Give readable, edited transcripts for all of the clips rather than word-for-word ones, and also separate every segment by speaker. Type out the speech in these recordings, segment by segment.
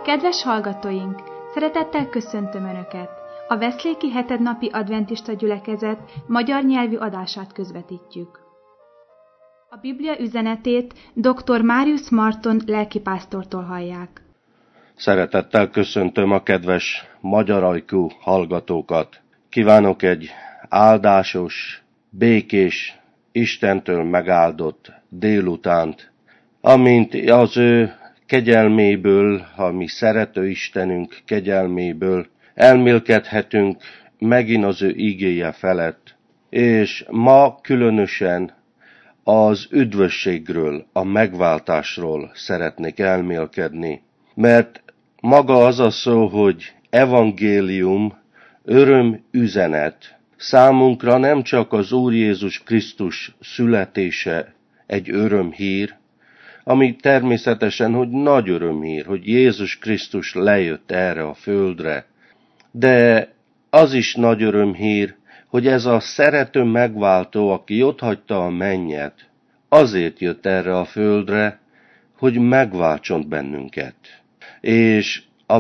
Speaker 1: Kedves hallgatóink! Szeretettel köszöntöm Önöket! A Veszléki hetednapi adventista gyülekezet magyar nyelvű adását közvetítjük. A Biblia üzenetét dr. Máriusz Marton lelkipásztortól hallják.
Speaker 2: Szeretettel köszöntöm a kedves magyar ajkú hallgatókat. Kívánok egy áldásos, békés, Istentől megáldott délutánt, amint az ő kegyelméből, a mi szerető Istenünk kegyelméből elmélkedhetünk megint az ő igéje felett. És ma különösen az üdvösségről, a megváltásról szeretnék elmélkedni. Mert maga az a szó, hogy evangélium, örömüzenet, számunkra nem csak az Úr Jézus Krisztus születése egy örömhír, ami természetesen, hogy nagy örömhír, hogy Jézus Krisztus lejött erre a földre, de az is nagy örömhír, hogy ez a szerető megváltó, aki otthagyta a mennyet, azért jött erre a földre, hogy megváltson bennünket. És a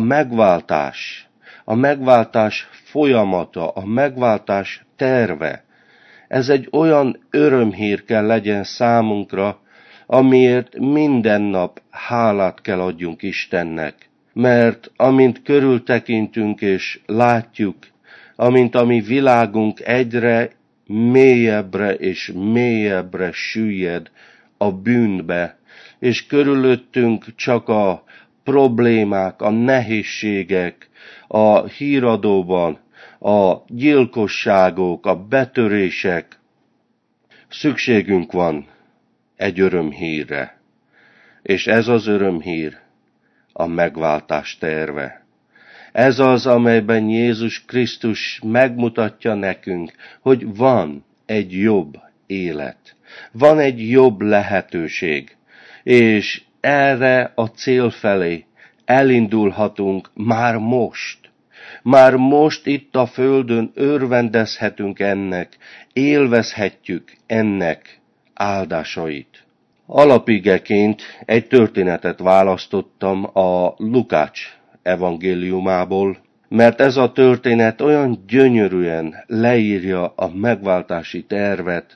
Speaker 2: megváltás folyamata, a megváltás terve, ez egy olyan örömhír kell legyen számunkra, amiért minden nap hálát kell adjunk Istennek. Mert amint körültekintünk és látjuk, amint a mi világunk egyre mélyebbre és mélyebbre süllyed a bűnbe, és körülöttünk csak a problémák, a nehézségek, a híradóban, a gyilkosságok, a betörések, szükségünk van egy örömhírre. És ez az örömhír a megváltás terve. Ez az, amelyben Jézus Krisztus megmutatja nekünk, hogy van egy jobb élet, van egy jobb lehetőség, és erre a cél felé elindulhatunk már most. Már most itt a földön örvendezhetünk ennek, élvezhetjük ennek áldásait. Alapigeként egy történetet választottam a Lukács evangéliumából, mert ez a történet olyan gyönyörűen leírja a megváltási tervet,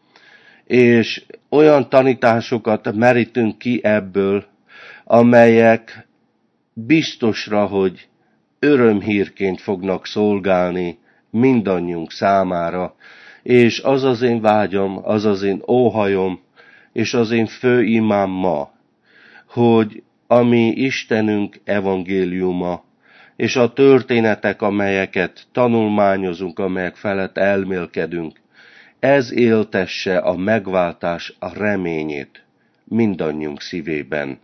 Speaker 2: és olyan tanításokat merítünk ki ebből, amelyek biztosra, hogy örömhírként fognak szolgálni mindannyiunk számára, és az az én vágyam, az az én óhajom, és az én fő imám ma, hogy a mi Istenünk evangéliuma, és a történetek, amelyeket tanulmányozunk, amelyek felett elmélkedünk, ez éltesse a megváltás a reményét mindannyiunk szívében.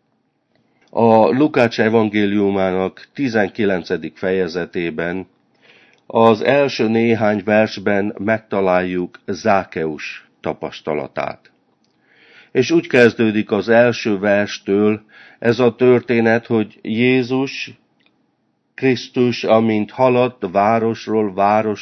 Speaker 2: A Lukács evangéliumának 19. fejezetében az első néhány versben megtaláljuk Zákeus tapasztalatát. És úgy kezdődik az első verstől ez a történet, hogy Jézus Krisztus, amint haladt városról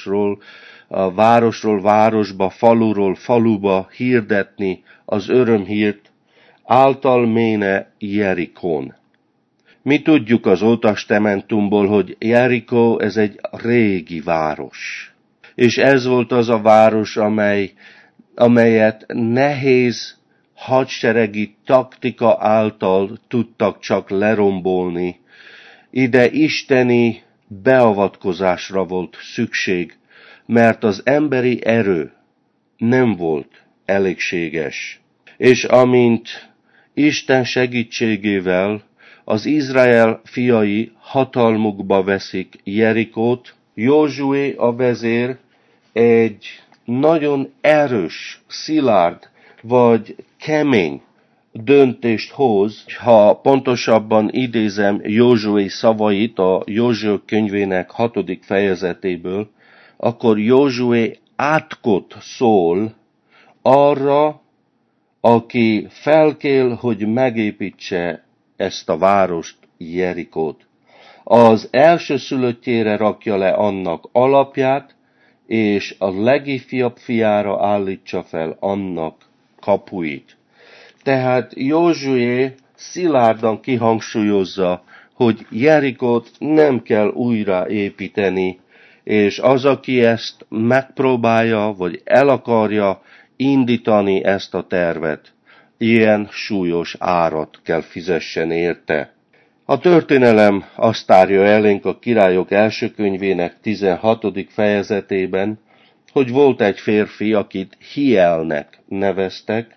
Speaker 2: városba, faluról faluba hirdetni az örömhírt, által méne Jerikón. Mi tudjuk az Ótestamentumból, hogy Jerikó ez egy régi város. És ez volt az a város, amelyet nehéz hadseregi taktika által tudtak csak lerombolni. Ide isteni beavatkozásra volt szükség, mert az emberi erő nem volt elégséges. És amint Isten segítségével az Izrael fiai hatalmukba veszik Jerikót, Józsué a vezér egy nagyon erős, szilárd vagy kemény döntést hoz. Ha pontosabban idézem Józsué szavait a Józsué könyvének 6. fejezetéből, akkor Józsué átkot szól arra, aki felkél, hogy megépítse ezt a várost, Jerikót. Az elsőszülöttjére rakja le annak alapját, és a legifjabb fiára állítsa fel annak kapuit. Tehát Józsué szilárdan kihangsúlyozza, hogy Jerikót nem kell újra építeni, és az, aki ezt megpróbálja, vagy el akarja indítani ezt a tervet, ilyen súlyos árat kell fizessen érte. A történelem azt tárja elénk a Királyok első könyvének 16. fejezetében, hogy volt egy férfi, akit Hielnek neveztek,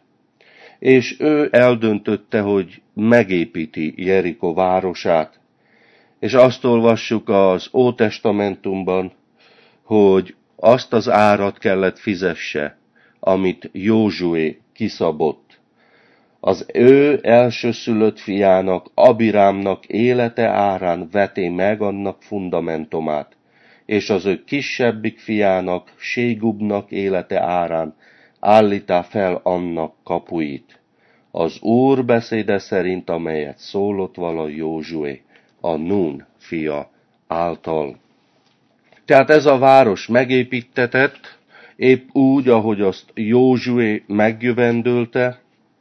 Speaker 2: és ő eldöntötte, hogy megépíti Jerikó városát. És azt olvassuk az Ótestamentumban, hogy azt az árat kellett fizesse, amit Józsué kiszabott. Az ő elsőszülött fiának, Abirámnak élete árán veti meg annak fundamentumát, és az ő kisebbik fiának, Ségubnak élete árán állítá fel annak kapuit. Az Úr beszéde szerint, amelyet szólott vala Józsué, a Nun fia által. Tehát ez a város megépítetett, épp úgy, ahogy azt Józsué megjövendölte,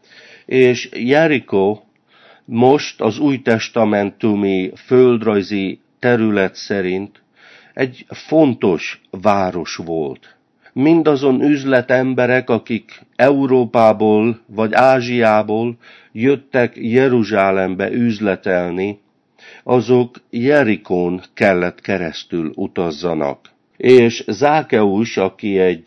Speaker 2: és Jerikó most az újtestamentumi földrajzi terület szerint egy fontos város volt. Mindazon üzletemberek, akik Európából vagy Ázsiából jöttek Jeruzsálembe üzletelni, azok Jerikón kellett keresztül utazzanak. És Zákeus, aki egy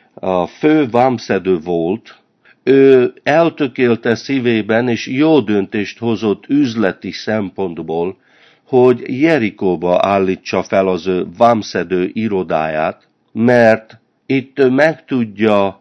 Speaker 2: fő vámszedő volt, ő eltökélte szívében, és jó döntést hozott üzleti szempontból, hogy Jerikóba állítsa fel az ő vámszedő irodáját, mert itt meg tudja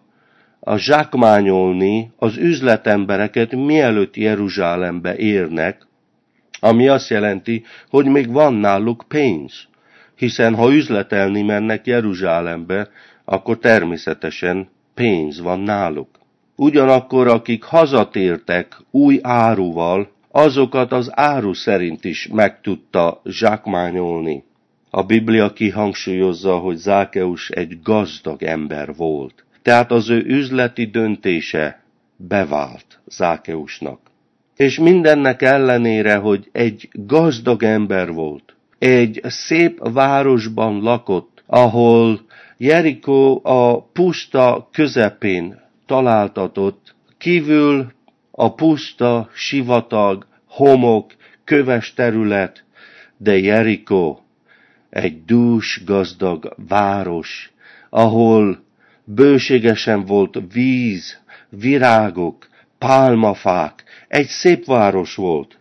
Speaker 2: zsákmányolni az üzletembereket, mielőtt Jeruzsálembe érnek, ami azt jelenti, hogy még van náluk pénz. Hiszen ha üzletelni mennek Jeruzsálembe, akkor természetesen pénz van náluk. Ugyanakkor akik hazatértek új áruval, azokat az áru szerint is meg tudta zsákmányolni. A Biblia kihangsúlyozza, hogy Zákeus egy gazdag ember volt. Tehát az ő üzleti döntése bevált Zákeusnak. És mindennek ellenére, hogy egy gazdag ember volt, egy szép városban lakott, ahol Jerikó a puszta közepén találtatott, kívül a puszta, sivatag, homok, köves terület, de Jerikó egy dús, gazdag város, ahol bőségesen volt víz, virágok, pálmafák, egy szép város volt.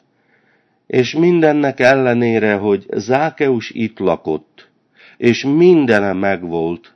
Speaker 2: És mindennek ellenére, hogy Zákeus itt lakott, és mindene megvolt,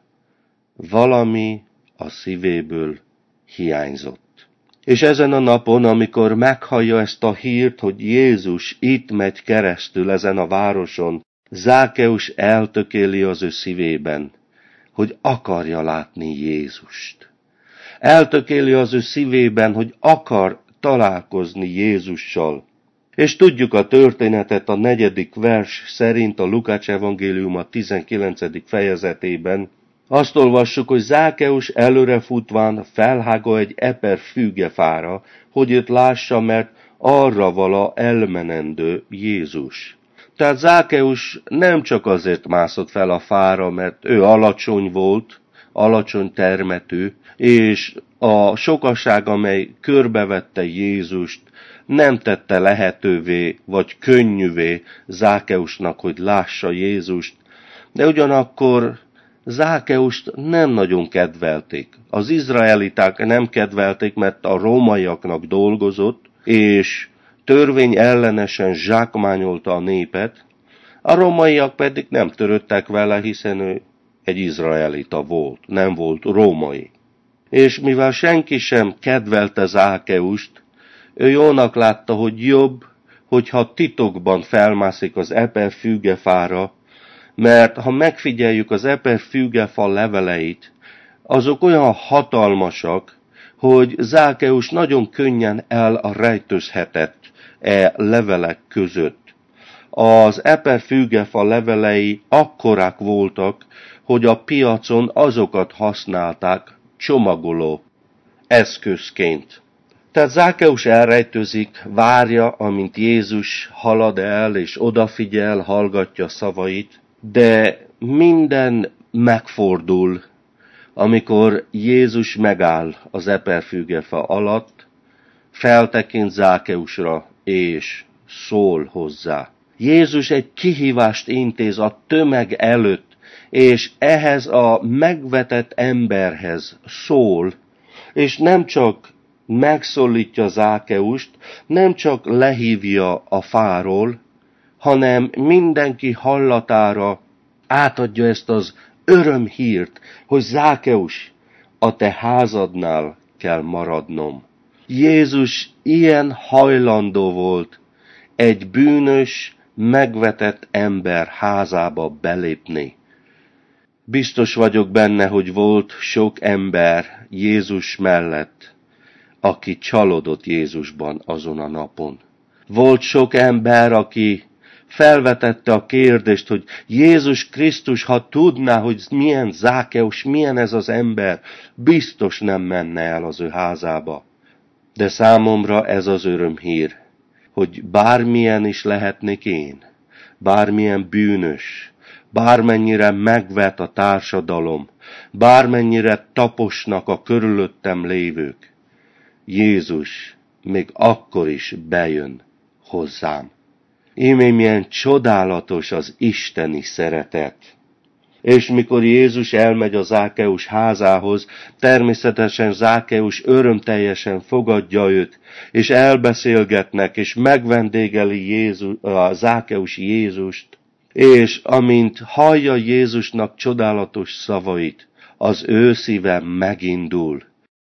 Speaker 2: valami a szívéből hiányzott. És ezen a napon, amikor meghallja ezt a hírt, hogy Jézus itt megy keresztül ezen a városon, Zákeus eltökéli az ő szívében, hogy akarja látni Jézust. Eltökéli az ő szívében, hogy akar találkozni Jézussal. És tudjuk a történetet a 4. vers szerint a Lukács evangélium a 19. fejezetében. Azt olvassuk, hogy Zákeus előre futván felhága egy eper fügefára, hogy őt lássa, mert arra vala elmenendő Jézus. Tehát Zákeus nem csak azért mászott fel a fára, mert ő alacsony volt, alacsony termetű, és a sokaság, amely körbevette Jézust, nem tette lehetővé, vagy könnyűvé Zákeusnak, hogy lássa Jézust, de ugyanakkor Zákeust nem nagyon kedvelték. Az izraeliták nem kedvelték, mert a rómaiaknak dolgozott, és törvény ellenesen zsákmányolta a népet, a rómaiak pedig nem törődtek vele, hiszen ő egy izraelita volt, nem volt római. És mivel senki sem kedvelte Zákeust, ő jónak látta, hogy jobb, hogyha titokban felmászik az eper fügefára, mert ha megfigyeljük az eper fügefa leveleit, azok olyan hatalmasak, hogy Zákeus nagyon könnyen elrejtőzhetett levelek között. Az eper fügefa levelei akkorák voltak, hogy a piacon azokat használták csomagoló eszközként. Tehát Zákeus elrejtőzik, várja, amint Jézus halad el, és odafigyel, hallgatja szavait, de minden megfordul, amikor Jézus megáll az eperfügefa alatt, feltekint Zákeusra, és szól hozzá. Jézus egy kihívást intéz a tömeg előtt, és ehhez a megvetett emberhez szól, és nem csak megszólítja Zákeust, nem csak lehívja a fáról, hanem mindenki hallatára átadja ezt az örömhírt, hogy Zákeus, a te házadnál kell maradnom. Jézus ilyen hajlandó volt egy bűnös, megvetett ember házába belépni. Biztos vagyok benne, hogy volt sok ember Jézus mellett, aki csalódott Jézusban azon a napon. Volt sok ember, aki felvetette a kérdést, hogy Jézus Krisztus, ha tudná, hogy milyen Zákeus, milyen ez az ember, biztos nem menne el az ő házába. De számomra ez az örömhír, hogy bármilyen is lehetnék én, bármilyen bűnös, bármennyire megvet a társadalom, bármennyire taposnak a körülöttem lévők, Jézus még akkor is bejön hozzám. Íme milyen csodálatos az isteni szeretet. És mikor Jézus elmegy a Zákeus házához, természetesen Zákeus örömteljesen fogadja őt, és elbeszélgetnek, és megvendégeli a Zákeus Jézust, és amint hallja Jézusnak csodálatos szavait, az ő szíve megindul,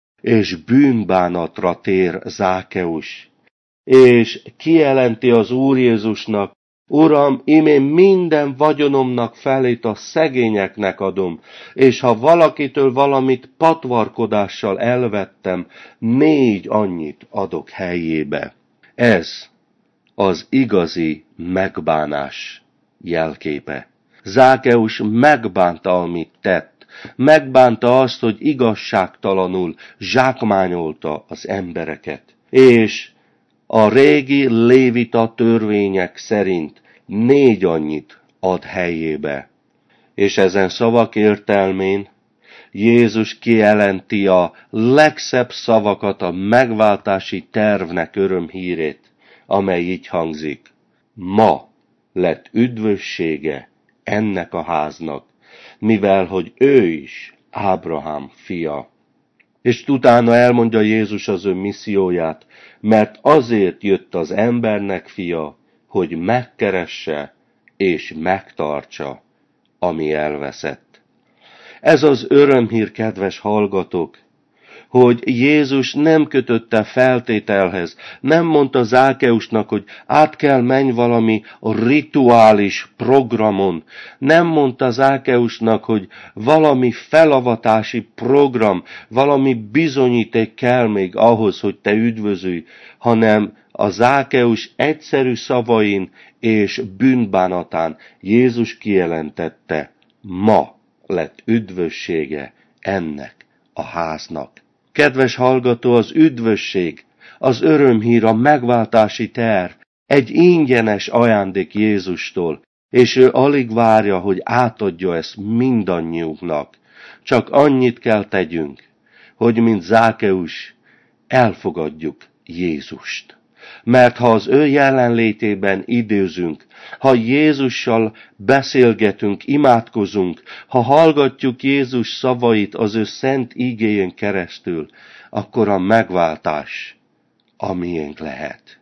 Speaker 2: és bűnbánatra tér Zákeus, és kijelenti az Úr Jézusnak, Uram, én minden vagyonomnak felét a szegényeknek adom, és ha valakitől valamit patvarkodással elvettem, 4 annyit adok helyébe. Ez az igazi megbánás jelképe. Zákeus megbánta, amit tett. Megbánta azt, hogy igazságtalanul zsákmányolta az embereket. És a régi lévita törvények szerint 4 annyit ad helyébe. És ezen szavak értelmén Jézus kijelenti a legszebb szavakat, a megváltási tervnek örömhírét, amely így hangzik. Ma lett üdvössége ennek a háznak, mivel hogy ő is Ábrahám fia. És utána elmondja Jézus az ő misszióját, mert azért jött az embernek fia, hogy megkeresse és megtartsa, ami elveszett. Ez az örömhír, kedves hallgatók, hogy Jézus nem kötötte feltételhez, nem mondta Zákeusnak, hogy át kell menj valami rituális programon, nem mondta Zákeusnak, hogy valami felavatási program, valami bizonyíték kell még ahhoz, hogy te üdvözülj, hanem a Zákeus egyszerű szavain és bűnbánatán Jézus kijelentette, ma lett üdvössége ennek a háznak. Kedves hallgató, az üdvösség, az örömhír, a megváltási terv egy ingyenes ajándék Jézustól, és ő alig várja, hogy átadja ezt mindannyiunknak. Csak annyit kell tegyünk, hogy mint Zákeus elfogadjuk Jézust. Mert ha az ő jelenlétében időzünk, ha Jézussal beszélgetünk, imádkozunk, ha hallgatjuk Jézus szavait az ő szent ígéjén keresztül, akkor a megváltás a miénk lehet.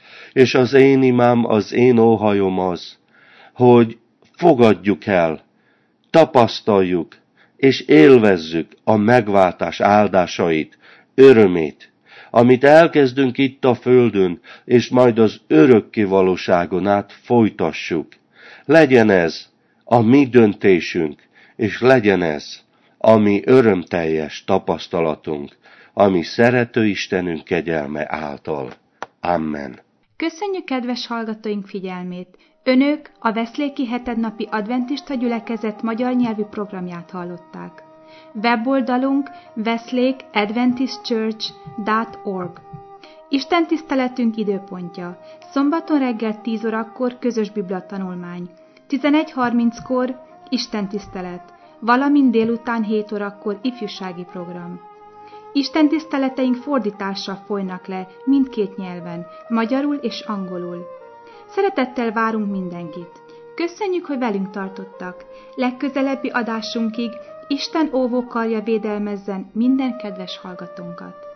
Speaker 2: És az én imám, az én óhajom az, hogy fogadjuk el, tapasztaljuk és élvezzük a megváltás áldásait, örömét, amit elkezdünk itt a földön, és majd az örökké valóságon át folytassuk. Legyen ez a mi döntésünk, és legyen ez a mi örömteljes tapasztalatunk, ami szerető Istenünk kegyelme által. Amen.
Speaker 1: Köszönjük kedves hallgatóink figyelmét! Önök a Veszléki hetednapi adventista gyülekezet magyar nyelvű programját hallották. Weboldalunk weslekeadventistchurch.org. Isten tiszteletünk időpontja: szombaton reggel 10 órakor közös bibliatanulmány, 11:30-kor Isten tisztelet, valamint délután 7 órakor ifjúsági program. Isten tiszteleteink fordítással folynak le mindkét nyelven, magyarul és angolul. Szeretettel várunk mindenkit. Köszönjük, hogy velünk tartottak. Legközelebbi adásunkig Isten óvókarja védelmezzen minden kedves hallgatónkat.